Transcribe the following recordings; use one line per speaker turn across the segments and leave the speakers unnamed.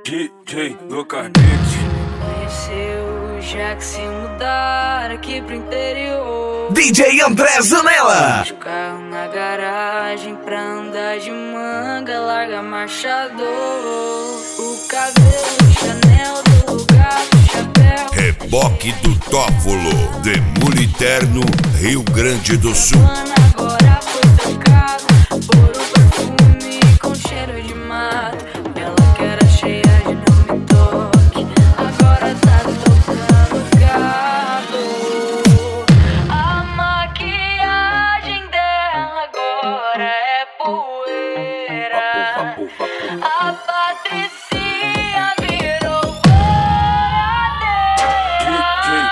DJ do Carnete.
Conheceu já que se mudar aqui pro interior.
DJ André Zanella.
Deixa o carro na garagem pra andar de manga, larga marchador. O cabelo, Chanel do lugar do chapéu.
Reboque do Tófolo, Demule Terno, Rio Grande do Sul.
Agora foi tocado por um perfume com cheiro de mato. Ela que era cheia de não me toque, agora tá tocando gato. A maquiagem dela agora é poeira. A Patricinha virou boiadeira.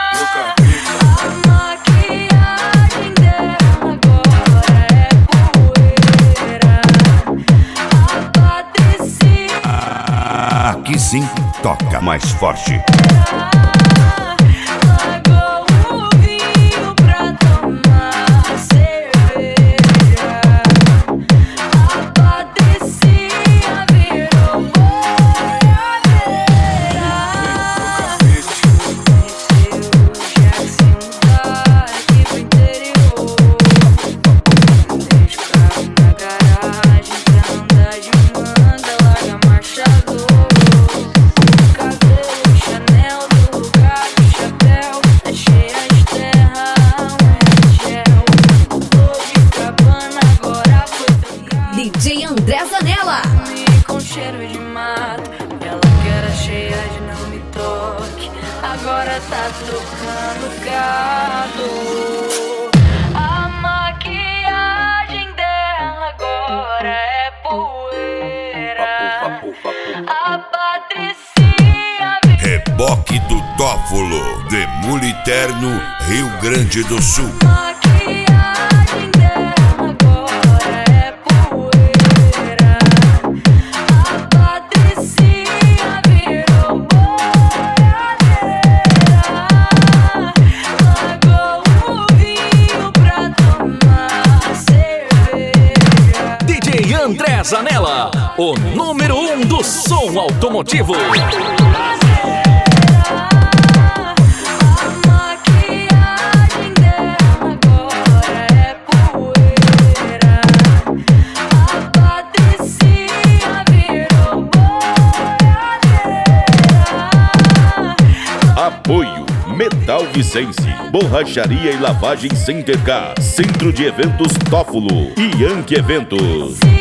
A maquiagem dela agora é poeira. A Patricinha
Aqui sim, toca mais forte.
largou o vinho pra tomar cerveja. A Patricinha virou boiadeira. Conheceu já que se mudar aqui pro interior. Deixa o carro na garagem pra andar de manga, larga marchador. Cabelo, Chanel do lugar do chapéu. É cheia de terra, unha de gel. Tô de cabana, agora foi trocado.
DJ André Zanella.
Com cheiro de mato. Ela que era cheia de não me toque, agora tá tocando gato. A maquiagem dela agora é poeira. A Patricinha
Reboque do Tófolo, Demule Terno, Rio Grande do Sul.
maquiagem dela agora é poeira. A Patricinha virou boiadeira. Largou o vinho pra tomar cerveja.
DJ André Zanella, o número 1 do som automotivo.
A maquiagem dela agora é poeira. A Patricinha virou boiadeira.
Apoio Metal Vicense, Borracharia e Lavagem Center K, Centro de Eventos Tófolo e Yankee Eventos.